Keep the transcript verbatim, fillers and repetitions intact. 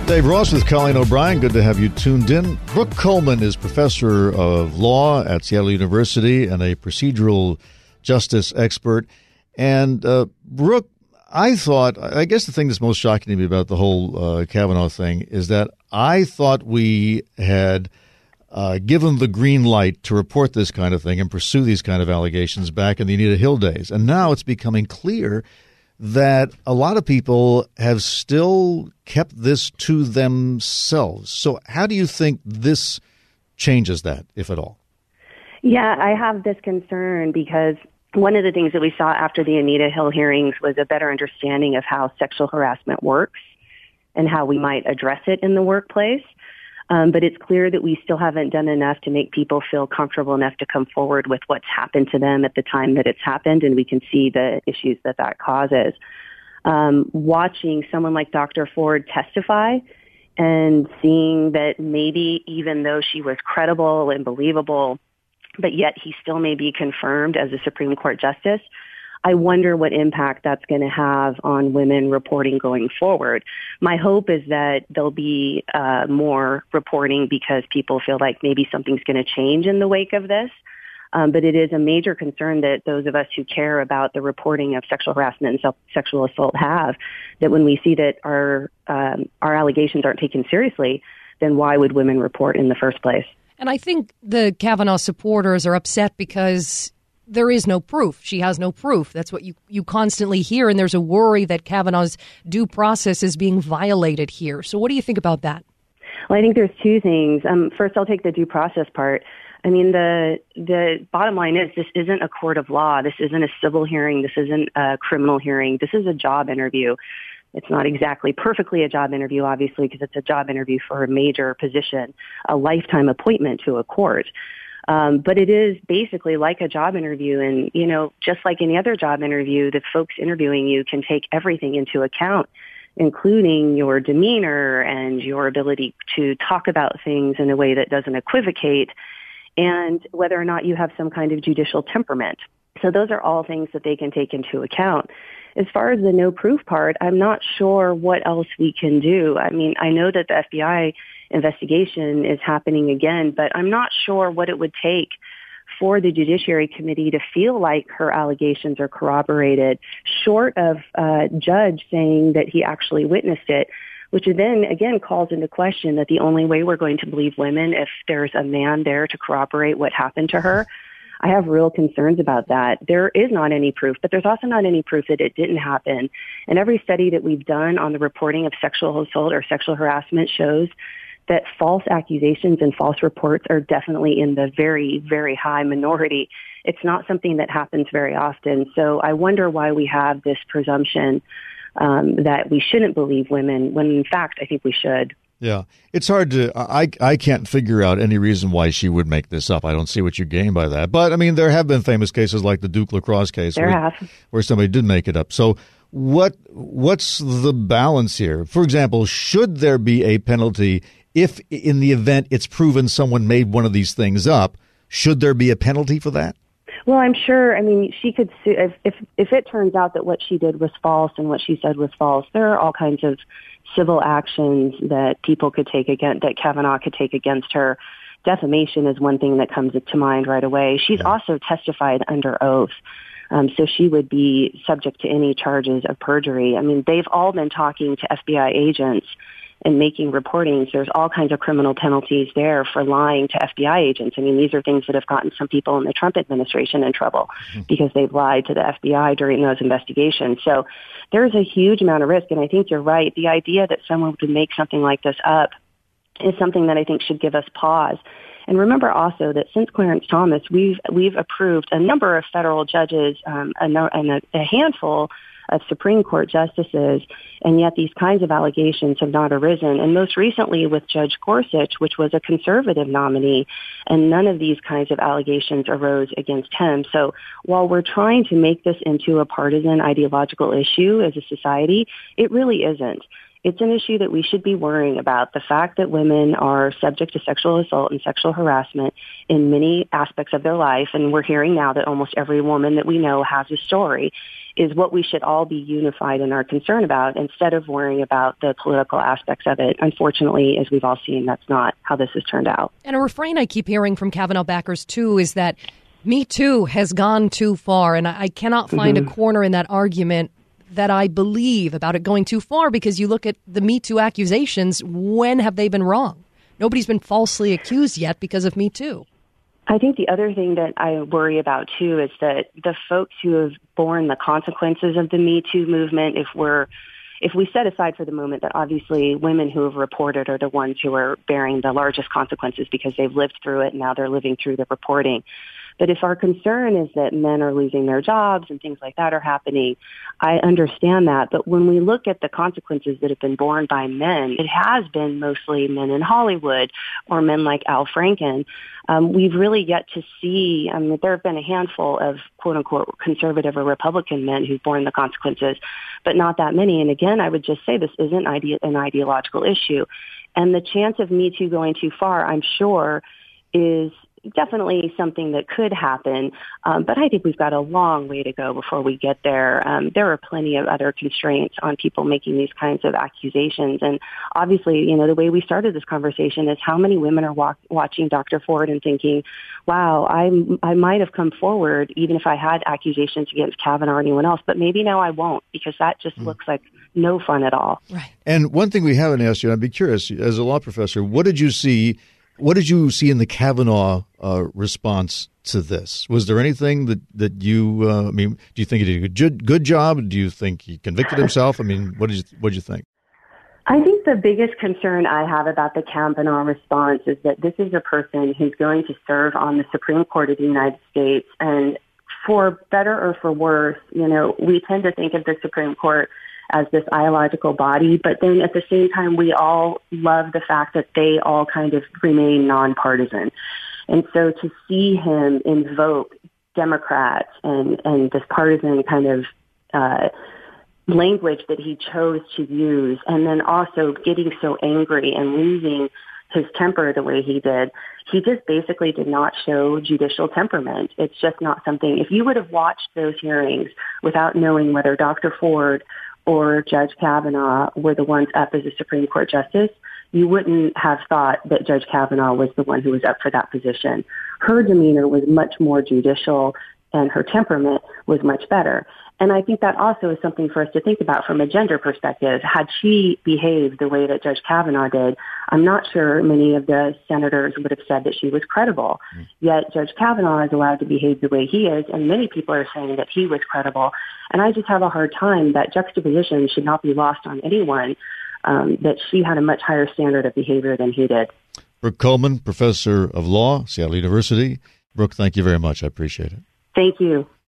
Dave Ross with Colleen O'Brien. Good to have you tuned in. Brooke Coleman is professor of law at Seattle University and a procedural justice expert. And uh, Brooke, I thought, I guess the thing that's most shocking to me about the whole uh, Kavanaugh thing is that I thought we had uh, given the green light to report this kind of thing and pursue these kind of allegations back in the Anita Hill days. And now it's becoming clear that a lot of people have still kept this to themselves. So how do you think this changes that, if at all? Yeah, I have this concern because one of the things that we saw after the Anita Hill hearings was a better understanding of how sexual harassment works and how we might address it in the workplace. Um, but it's clear that we still haven't done enough to make people feel comfortable enough to come forward with what's happened to them at the time that it's happened, and we can see the issues that that causes. Um, watching someone like Doctor Ford testify and seeing that maybe even though she was credible and believable, but yet he still may be confirmed as a Supreme Court justice, I wonder what impact that's going to have on women reporting going forward. My hope is that there'll be uh, more reporting because people feel like maybe something's going to change in the wake of this. Um, but it is a major concern that those of us who care about the reporting of sexual harassment and self- sexual assault have, that when we see that our um, our allegations aren't taken seriously, then why would women report in the first place? And I think the Kavanaugh supporters are upset because there is no proof. She has no proof. That's what you, you constantly hear. And there's a worry that Kavanaugh's due process is being violated here. So what do you think about that? Well, I think there's two things. Um, first, I'll take the due process part. I mean, the the bottom line is this isn't a court of law. This isn't a civil hearing. This isn't a criminal hearing. This is a job interview. It's not exactly perfectly a job interview, obviously, because it's a job interview for a major position, a lifetime appointment to a court. Um, but it is basically like a job interview. And, you know, just like any other job interview, the folks interviewing you can take everything into account, including your demeanor and your ability to talk about things in a way that doesn't equivocate, and whether or not you have some kind of judicial temperament. So those are all things that they can take into account. As far as the no proof part, I'm not sure what else we can do. I mean, I know that the F B I investigation is happening again, but I'm not sure what it would take for the Judiciary Committee to feel like her allegations are corroborated, short of a judge saying that he actually witnessed it, which then, again, calls into question that the only way we're going to believe women if there's a man there to corroborate what happened to her. I have real concerns about that. There is not any proof, but there's also not any proof that it didn't happen. And every study that we've done on the reporting of sexual assault or sexual harassment shows that false accusations and false reports are definitely in the very, very high minority. It's not something that happens very often. So I wonder why we have this presumption um, that we shouldn't believe women, when in fact I think we should. Yeah, it's hard to, I I can't figure out any reason why she would make this up. I don't see what you gain by that. But, I mean, there have been famous cases like the Duke lacrosse case there where, have. where somebody did make it up. So what what's the balance here? For example, should there be a penalty if in the event it's proven someone made one of these things up? Should there be a penalty for that? Well, I'm sure, I mean, she could sue, if, if, if it turns out that what she did was false and what she said was false, there are all kinds of civil actions that people could take against, that Kavanaugh could take against her. Defamation is one thing that comes to mind right away. She's Yeah. also testified under oath. Um, so she would be subject to any charges of perjury. I mean, they've all been talking to F B I agents and making reportings. There's all kinds of criminal penalties there for lying to F B I agents. I mean, these are things that have gotten some people in the Trump administration in trouble because they've lied to the F B I during those investigations. So there's a huge amount of risk, and I think you're right. The idea that someone would make something like this up is something that I think should give us pause. And remember also that since Clarence Thomas, we've we've approved a number of federal judges um, and a, a handful of Supreme Court justices, and yet these kinds of allegations have not arisen. And most recently with Judge Gorsuch, which was a conservative nominee, and none of these kinds of allegations arose against him. So while we're trying to make this into a partisan ideological issue as a society, it really isn't. It's an issue that we should be worrying about. The fact that women are subject to sexual assault and sexual harassment in many aspects of their life, and we're hearing now that almost every woman that we know has a story. is what we should all be unified in our concern about instead of worrying about the political aspects of it. Unfortunately, as we've all seen, that's not how this has turned out. And a refrain I keep hearing from Kavanaugh backers, too, is that Me Too has gone too far. And I cannot find mm-hmm. a corner in that argument that I believe about it going too far, because you look at the Me Too accusations, when have they been wrong? Nobody's been falsely accused yet because of Me Too. I think the other thing that I worry about, too, is that the folks who have borne the consequences of the Me Too movement, if we're, if we set aside for the moment that obviously women who have reported are the ones who are bearing the largest consequences because they've lived through it and now they're living through the reporting. But if our concern is that men are losing their jobs and things like that are happening, I understand that. But when we look at the consequences that have been borne by men, it has been mostly men in Hollywood or men like Al Franken. Um, we've really yet to see, I mean, there have been a handful of quote-unquote conservative or Republican men who've borne the consequences, but not that many. And again, I would just say this isn't ide- an ideological issue. And the chance of Me Too going too far, I'm sure, is definitely something that could happen, um, but I think we've got a long way to go before we get there. Um, there are plenty of other constraints on people making these kinds of accusations, and obviously, you know, the way we started this conversation is how many women are walk- watching Doctor Ford and thinking, wow, I I might have come forward even if I had accusations against Kavanaugh or anyone else, but maybe now I won't, because that just mm. looks like no fun at all. Right. And one thing we haven't asked you, I'd be curious, as a law professor, what did you see What did you see in the Kavanaugh uh, response to this? Was there anything that, that you, uh, I mean, do you think he did a good, good job? Do you think he convicted himself? I mean, what did you, what did you think? I think the biggest concern I have about the Kavanaugh response is that this is a person who's going to serve on the Supreme Court of the United States. And for better or for worse, you know, we tend to think of the Supreme Court as this ideological body, but then at the same time, we all love the fact that they all kind of remain nonpartisan. And so to see him invoke Democrats and, and this partisan kind of uh, language that he chose to use, and then also getting so angry and losing his temper the way he did, he just basically did not show judicial temperament. It's just not something, if you would have watched those hearings without knowing whether Doctor Ford or Judge Kavanaugh were the ones up as a Supreme Court justice, you wouldn't have thought that Judge Kavanaugh was the one who was up for that position. Her demeanor was much more judicial, and her temperament was much better. And I think that also is something for us to think about from a gender perspective. Had she behaved the way that Judge Kavanaugh did, I'm not sure many of the senators would have said that she was credible. Mm. Yet Judge Kavanaugh is allowed to behave the way he is, and many people are saying that he was credible. And I just have a hard time that juxtaposition should not be lost on anyone, um, that she had a much higher standard of behavior than he did. Brooke Coleman, professor of law, Seattle University. Brooke, thank you very much. I appreciate it. Thank you.